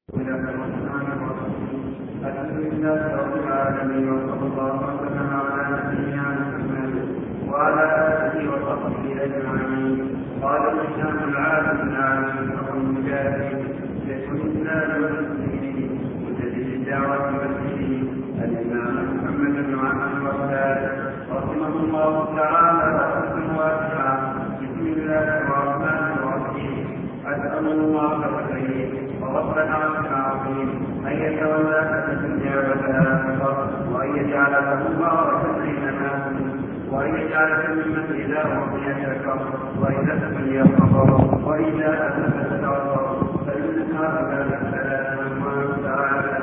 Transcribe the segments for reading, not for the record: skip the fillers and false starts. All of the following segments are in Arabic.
بسم الله الرحمن الرحيم. الحمد لله رب العالمين وصلى الله وسلم على نبينا محمد وعلى اله وصحبه اجمعين. قال الامام العالم العالم المجاهد شيخ الاسلام والمسلمين مجدد الدعوه والدين الامام محمد بن عبد الوهاب رحمه الله تعالى رحمه واسعه. بسم الله الرحمن الرحيم. اسال الله الخير ورب العرش العظيم ان يتولاك في الدنيا والاخره وان يجعلك مباركا اينما كنت وان يجعلك ممن اذا رضي شكر واذا ابتلي صبر واذا اذنب استغفر فانك هذا السلام تعالى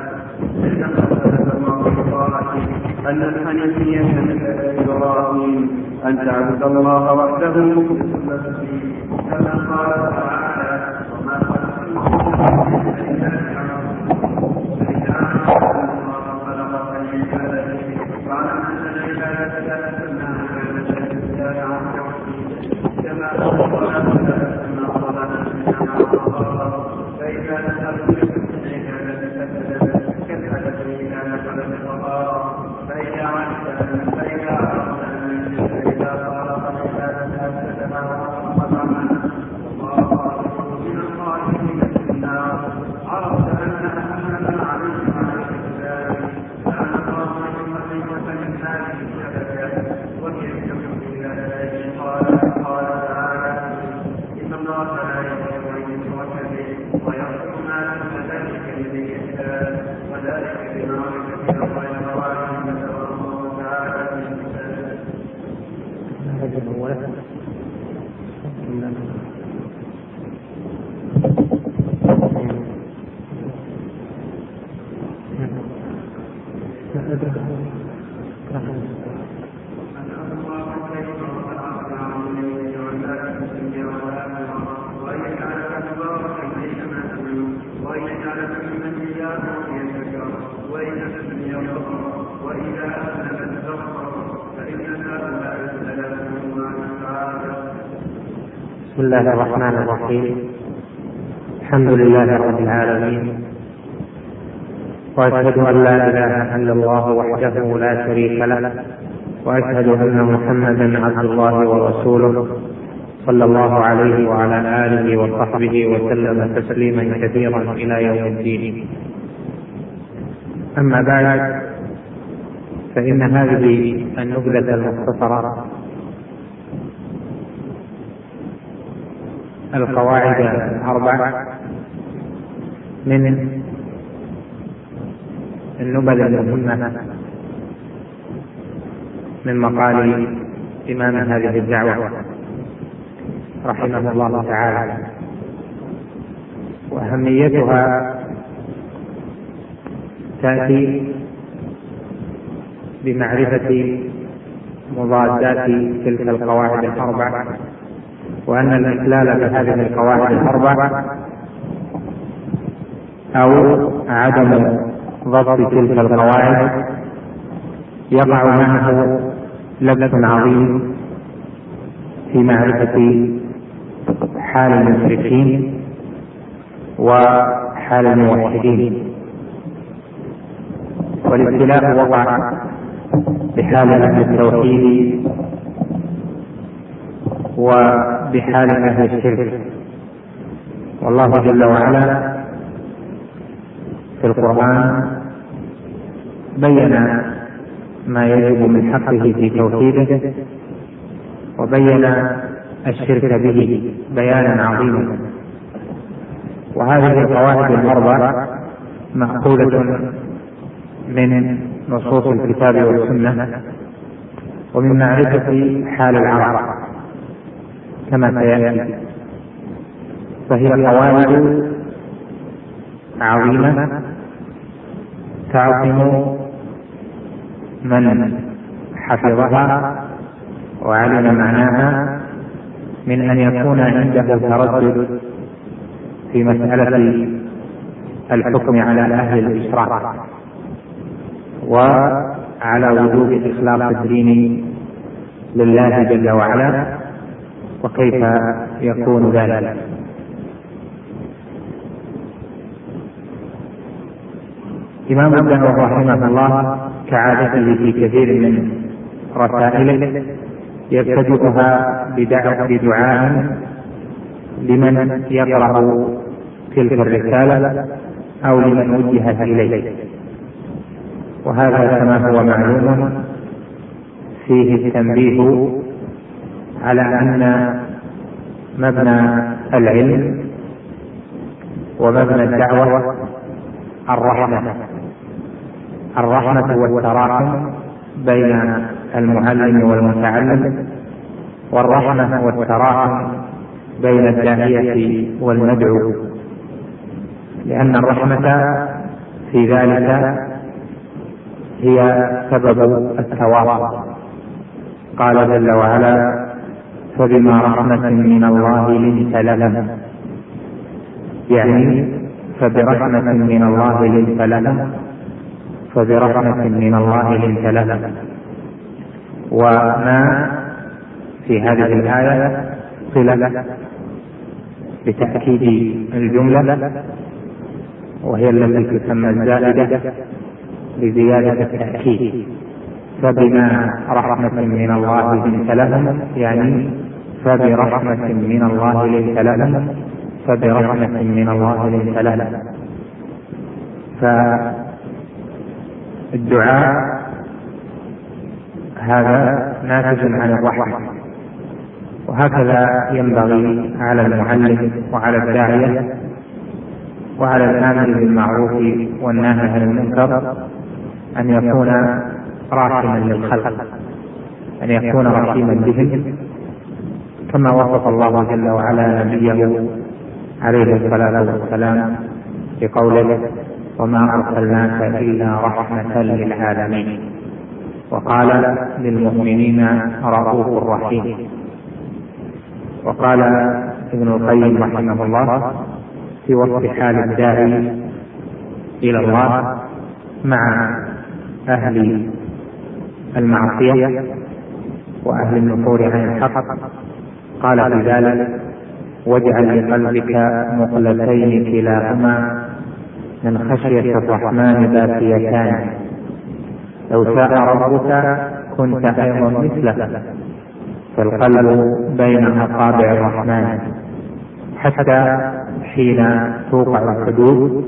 أن الحنيفية مثل إبراهيم أن تعبد الله وحده مخلصا له كما قال تعالى وما خلقت بسم الله الرحمن الرحيم. الحمد لله رب العالمين، وأشهد أن لا إله إلا الله وحده لا شريك له، وأشهد أن محمدا عبد الله ورسوله صلى الله عليه وعلى آله وصحبه وسلم تسليما كثيرا إلى يوم الدين. أما بعد، فإن هذه النبذة المختصرة القواعد الأربع من النبذ المهمة من مقال إمام هذه الدعوة رحمه الله تعالى، وأهميتها تأتي بمعرفة مضادات تلك القواعد الأربع، وأن الإخلال بهذه القواعد الأربع أو عدم ضبط تلك القواعد يقع معه لبس عظيم في معرفة حال المشركين وحال الموحدين. والاختلاف وقع بحال أهل التوحيد وبحال أهل الشرك، والله جل وعلا في القرآن بين ما يجب من حقه في توحيده، وبين الشرك به بيانا عظيما. وهذه القواعد الأربع مأخوذة من نصوص الكتاب والسنة ومن معرفة حال العرب كما سيأتي، فهي قواعد عظيمة تعظم من حفظها وعلم معناها من أن يكون عنده تردد في مسألة الحكم على أهل الإشراك وعلى وجوب إخلاص الدين لله جل وعلا، وكيف يكون ذلك. إمام الدعوة رحمه الله كعادته في كثير من رسائله يبتدئها بدعاء لمن يقرأ تلك الرسالة أو لمن وجهت إليه، وهذا كما هو معلوم فيه التنبيه على أن مبنى العلم ومبنى الدعوة الرحمة والتراحم بين المعلم والمتعلم، والرحمة والتراحم بين الداعية والمدعو، لأن الرحمة في ذلك هي سبب التواصل. قال جل وعلا: فبما رحمة من الله لنت لهم، يعني فبرحمة من الله لنت لهم، فبرحمة من الله لنت لهم. وما في هذه الآية صلة بتأكيد الجملة، وهي التي تسمى الزائدة لزيادة التأكيد. فبما رحمة من الله لنت لهم، يعني فبرحمة من الله لنت لهم، فبرحمة من الله لنت لهم. فالدعاء هذا ناتج عن الرحمة، وهكذا ينبغي على المعلم وعلى الداعية وعلى الآمر بالمعروف والناهي عن المنكر أن يكون راحما للخلق، أن يكون رحيما بهم، كما وصف الله جل وعلا نبيه عليه الصلاة والسلام بقوله: وما أرسلناك إلا رحمة للعالمين. وقال: للمؤمنين رؤوف رحيم. وقال ابن القيم رحمه الله في وصف حال الداعي إلى الله مع أهل المعصية وأهل النفور عن الحق، قال في ذلك: واجعل لقلبك مقلتين كلاهما من خشية الرحمن باكيتان، لو شاء ربك كنت أيضا مثله، فالقلب بين أصابع الرحمن، حتى حين توقع الحدود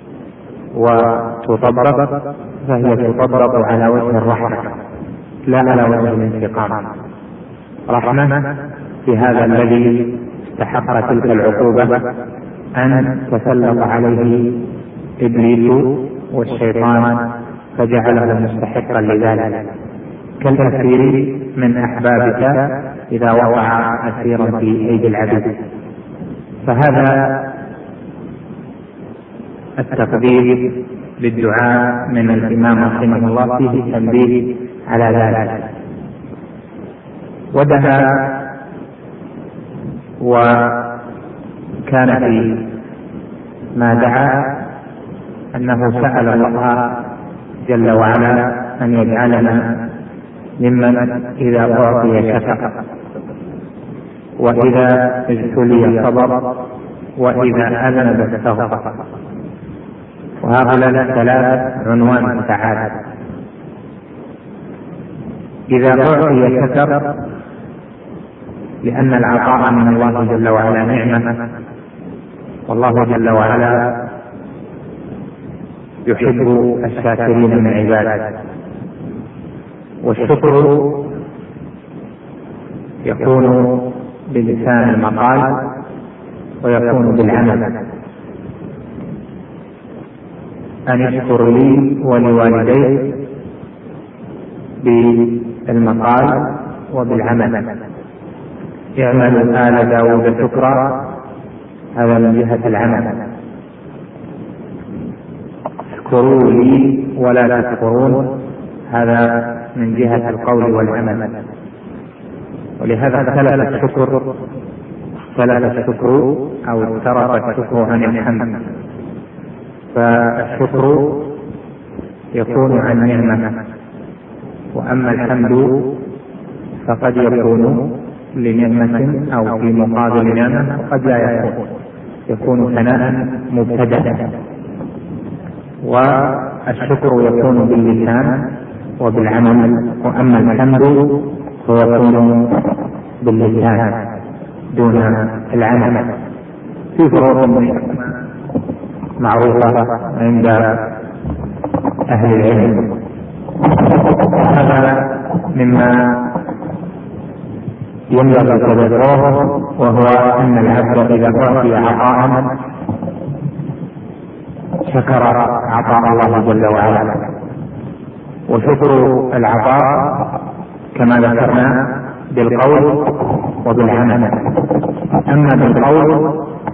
وتطبق فهي تطبق على وجه الرحمة لا على وجه الانتقام. رحمة في هذا الذي استحق تلك العقوبة أن تسلط عليه إبليس والشيطان فجعله مستحقا لذلك، كالأسير من أحبابك إذا وقع أسيرا في أيدي العبيد. فهذا التقدير للدعاء من الإمام رحمه الله فيه التنبيه على ذلك. ودعا وكان في ما دعا أنه سأل الله جل وعلا أن يجعلنا ممن إذا أعطي شكر، وإذا ابتلي صبر، وإذا أذنب استغفر. وهؤلاء الثلاث عنوان السعادة. إذا أعطي شكر لأن العطاء من الله جل وعلا نعمة، والله جل وعلا يحب الشاكرين من عباده. والشكر يكون بلسان المقال ويكون بالعمل. أن اشكر لي ولوالدي بالمقال وبالعمل. اعملوا آل داود شكرا، هذا من جهة العمل. اشكروا لي ولا تشكرون، هذا من جهة القول والعمل. ولهذا اختلف الشكر أو افترق الشكر عن الحمد. فالشكر يكون عن نعمة، وأما الحمد فقد يكون لنعمة أو في مقابل نعمة، وقد لا يكون ثناء مبتدأ. والشكر يكون باللسان وبالعمل، وأما الحمد فيكون باللسان دون العمل. في فروق معروفة عند أهل العلم، هذا مما ينبغي تذكره، وهو أن العبد إذا أعطي عطاء شكر عطاء الله جل وعلا. وشكر العطاء كما ذكرنا بالقول وبالعمل. أما بالقول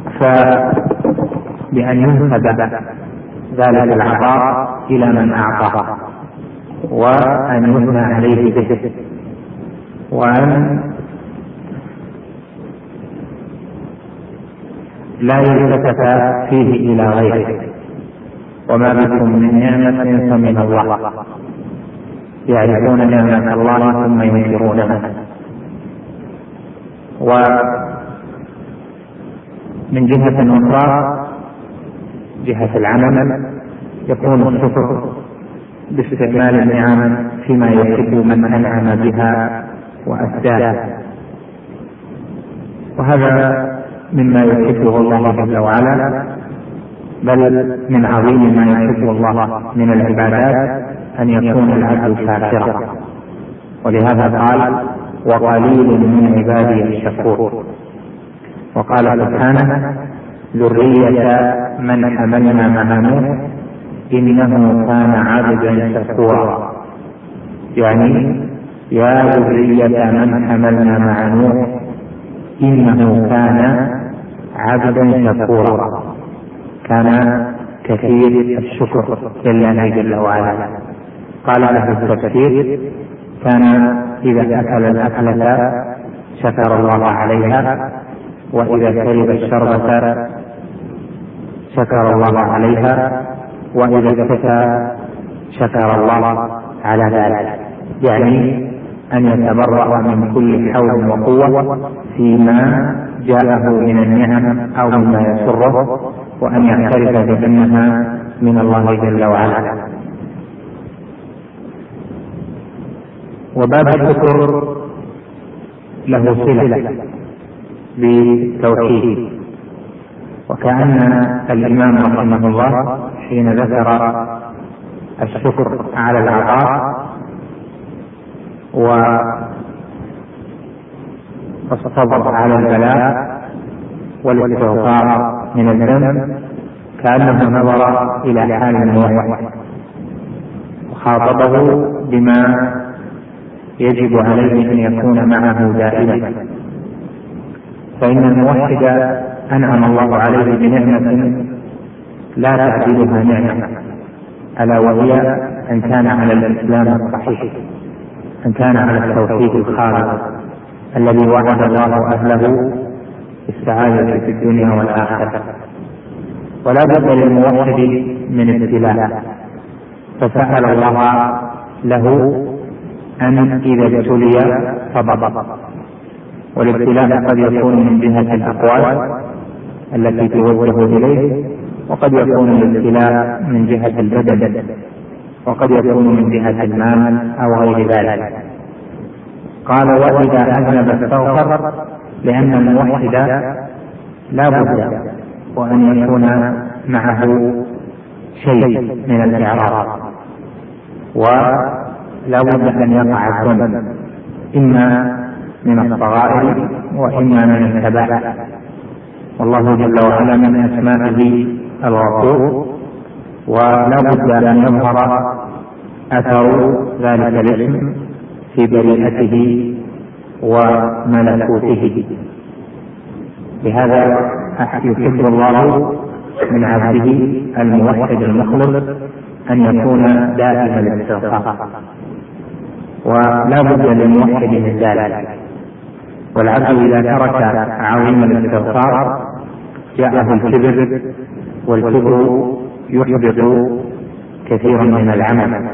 فبأن ينسب ذلك العطاء إلى من أعطاه، وأن يثنى عليه به، وأن لا يلتفت فيه إلى غيره. وما بكم من نعمة فمن الله، يعرفون نعمة الله ثم ينكرونها. ومن جهة أخرى جهة العمل يكون الشكر باستعمال النعم فيما يحب من أنعم بها وأسداها، وهذا مما يحبه الله جل وعلا، بل من عظيم ما يحب الله من العبادات أن يكون العبد شاكرا. ولهذا قال: وقليل من عبادي الشكور. وقال سبحانه: ذرية من حملنا مع نوح إنه كان عبدا شكورا، يعني يا ذرية من حملنا مع نوح إنه كان عبدا شكورا، كان كثير الشكر لله جل وعلا. قال أهل التفسير: كان إذا أكل الأكلة شكر الله عليها، وإذا شرب الشربة شكر الله عليها، وإذا اكتسى شكر الله على ذلك، يعني أن يتبرأ من كل حول وقوة فيما جاءه من النعم أو مما يسره، وأن يعترف بأنها من الله جل وعلا. وباب الشكر له صلة بالتوحيد، وكأن الإمام رحمه الله حين ذكر الشكر على العطاء والصبر على البلاء والاستغفار من الذنب كأنه نظر إلى حال الموحد وخاطبه بما يجب عليه أن يكون معه دائما. فإن الموحد أنعم الله عليه بنعمة لا تعدلها نعمة، ألا وهي أن كان على الإسلام الصحيح، أن كان على التوحيد الخالص الذي وعد الله أهله بالسعادة في الدنيا والآخرة. ولا بد للموحد من ابتلاء، فسأل الله له أن إذا ابتلي صبر. والابتلاء قد يكون من جهة الأقوال التي توجه إليه، وقد يكون الابتلاء من جهة البدن، وقد يكون من جهة المال أو غير ذلك. قال: وإذا أذنب استغفر، لأن الموحد لا بد وأن يكون معه شيء من الإعراض، ولا بد أن يقع الذنب إما من الصغائر وإما من الكبائر. والله جل وعلا من أسمائه الغفور، ولا بد أن يظهر أثر ذلك الاسم في بريئته وملكوته. لهذا يحب الله من عبده الموحد المخلص أن يكون دائما الاستغفار، ولا بد للموحد من ذلك. والعبد إذا ترك عظيم الاستغفار جاءه الكبر، والكبر يحبط كثيرا من العمل.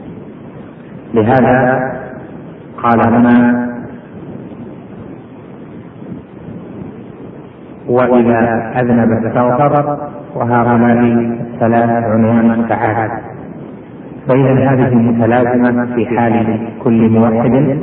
لهذا قال هنا: وإذا أذنب استغفر، وهؤلاء الثلاث عنوان السعادة. فإذا هذه متلازمة في حال كل موحد،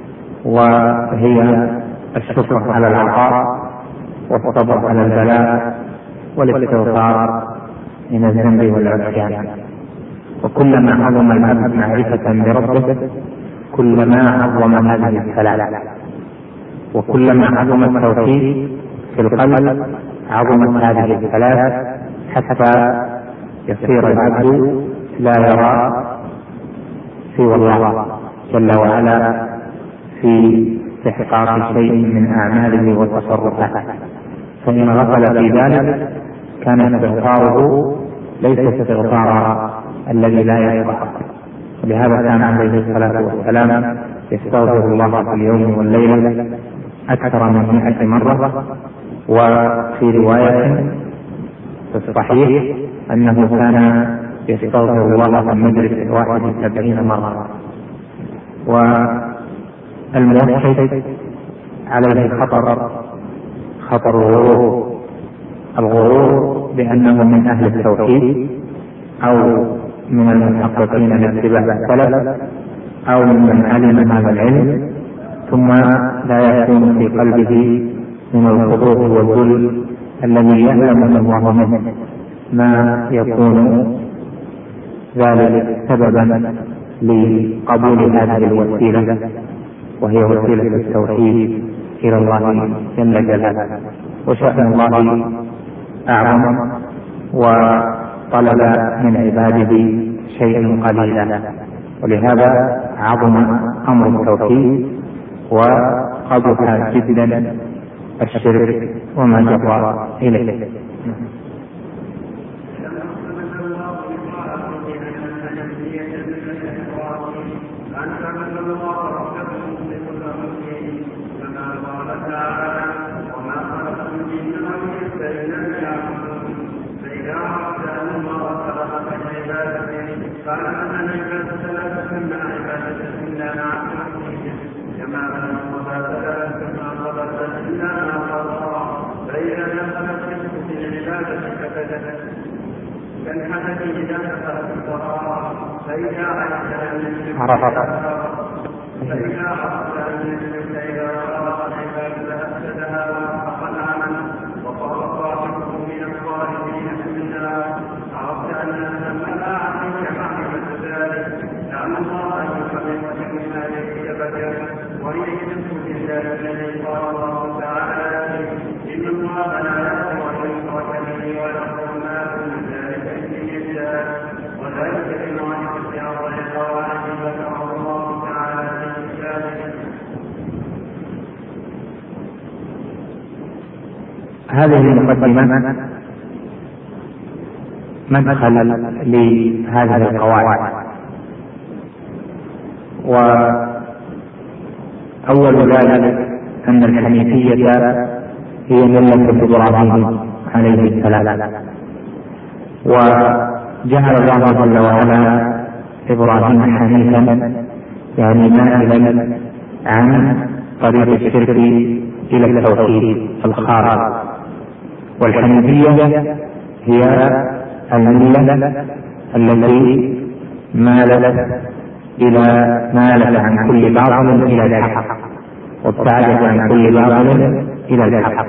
وهي الشكر على العطاء، والصبر على البلاء، والاستغفار من الذنب والعصيان. وكلما عظم العبد معرفة بربه كلما عظم هذه الثلاث، وكلما عظم التوحيد في القلب عظمت هذه الثلاث، حتى يصير العبد لا يرى سوى الله جل وعلا في استحقاق شيء من أعماله وتصرفاته. فإن غفل في ذلك كان استغفاره ليس استغفار الذي لا يشرع. ولهذا كان عليه الصلاة والسلام يستغفر الله في اليوم والليلة أكثر من 100 مرة. وفي رواية في الصحيح أنه كان يستغفر الله في مجلس 71 مرة. والموحد عليه خطر الغرور بأنه من أهل التوحيد، أو من المحققين لاتباع السلف، أو من علم هذا العلم ثم لا يكون في قلبه من الخضوع والذل الذي يعلم الله منه ما يكون ذلك سببا لقبول هذه الوسيلة، وهي وسيلة التوحيد إلى الله جل جلاله. وشأن الله أعظم، وطلب من عباده شيئا قليلا، ولهذا عظم أمر التوحيد وقبح جدا الشرك وما جرى إليه. هذه المقدمة مدخل لهذه القواعد. وأول ذلك أن الحنيفية هي ملة إبراهيم عليه السلام، وجعل الله جل وعلا إبراهيم حنيفا، يعني مائلا عن طريق الشرك إلى التوحيد الخالص. والحنيفية هي الملة التي مالت عن كل باطل إلى الحق، وابتعدت عن كل باطل إلى الحق.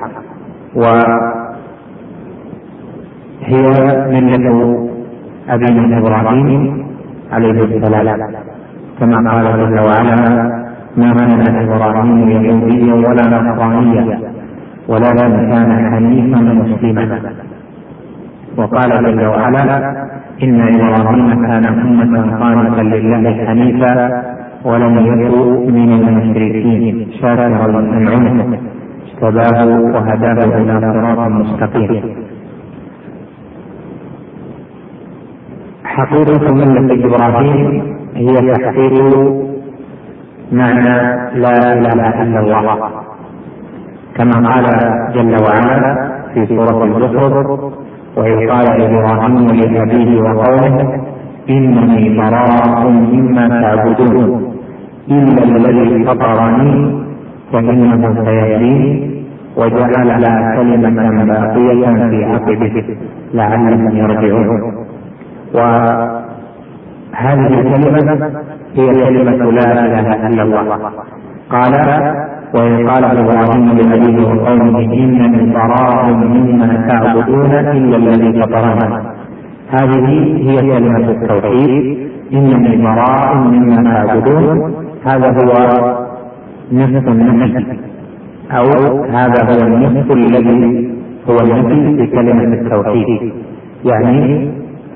وهي ملة أبينا إبراهيم عليه السلام، كما قال جل وعلا: ما كان إبراهيم يهوديا ولا نصرانيا ولكن كان حنيفا مسلما. وقال جل وعلا: إن إبراهيم كان أمة قانتا لله حنيفا ولم يكن من المشركين شاكرا لأنعمه اجتباه وهداه إلى صراط مستقيم. حقيقة ملة إبراهيم هي تحقيق معنى لا إله إلا الله، كما قال جل وعلا في سورة الزخرف: وإذ قال إبراهيم لأبيه وقومه إنني براء مما تعبدون إلا الذي فطرني فإنه سيهدين وجعل لها كلمة باقية في عقبه لعلهم يرجعون. وهذه الكلمة هي كلمة لا إله إلا الله. قال: وإن قال إبراهيم لأبيه وقومه إنني براء مما تعبدون إلا الذي فطرني. هذه هي كلمة التوحيد: إنني براء مما تعبدون. هذا هو نصف النفي، أو هذا هو النصف الذي هو النفي في كلمة التوحيد، يعني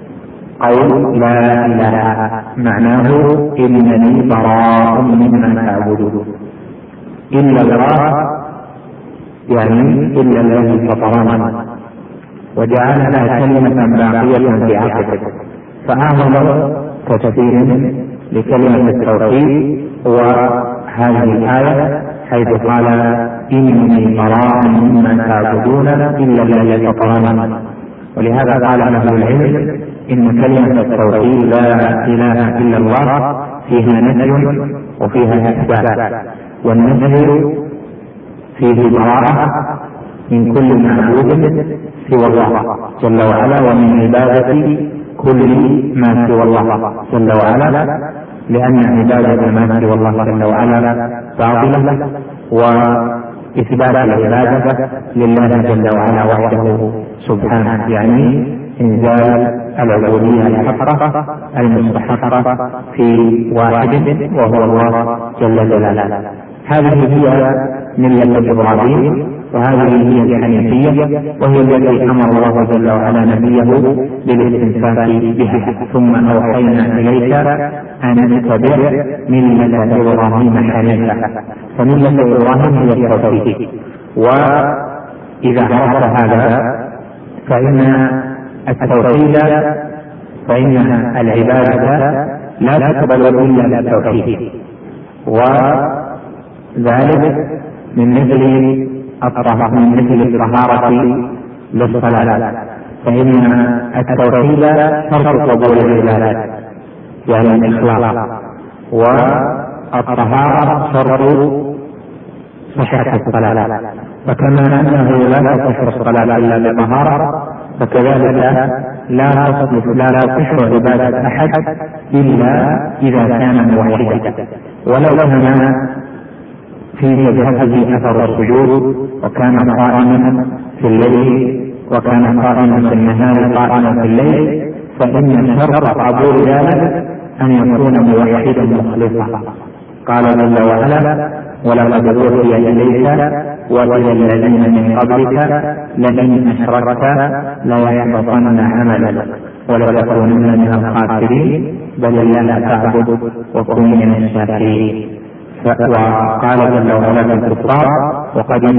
قول لا إله معناه إنني براء مما تعبدون. إلا الله يعني إلا الذي فطرنا، وجعل لها كلمة باقية في عقبه. فأعظم تفسير لكلمة التوحيد هو هذه الآية، حيث قال: إني براء مما تعبدون إلا الذي فطرنا. ولهذا قال أهل العلم إن كلمة التوحيد لا إله إلا الله فيها نفي وفيها إثبات، والنفي فيه براءة من كل معبود سوى الله جل وعلا، ومن عبادة كل ما سوى الله جل وعلا، لأن عبادة ما سوى الله جل وعلا باطلة، وإثبات العبادة لله جل وعلا وحده سبحانه، يعني إنزال العبودية الحقة المستحقة في واحد وهو الله جل جلاله. هذه هي ملة إبراهيم، وهذه هي الحنيفية، وهي التي أمر الله جل وعلا نبيه بالاستمساك بها. ثم أوحينا إليك أن اتبع ملة إبراهيم حنيفا. فملة إبراهيم هي التوحيد. وإذا عرفت هذا فإن التوحيد فإن العبادة لا تقبل إلا بالتوحيد، وذلك من مثل الطهارة للصلاة، فإن التوحيد شرط قبول العبادات يعني الإخلاص، والطهارة شرط صحة الصلاة. فكما أنه لا تصح الصلاة إلا بطهارة، فكذلك لا تصح عبادة أحد إلا إذا كان موحدا، ولو كان في جبهته أثر السجود، وكان قائما في الليل، وكان قائما في النهار، قائما في الليل، فإن شرط قبول ذلك أن يكون موحدا مخلصا. قال جل وعلا: ولقد أوحي إليك وإلى الذين من قبلك لئن أشركت ليحبطن عملك ولتكونن من الخاسرين بل الله فاعبد وكن من الشاكرين. وقال جل وعلا في الكفار: وقد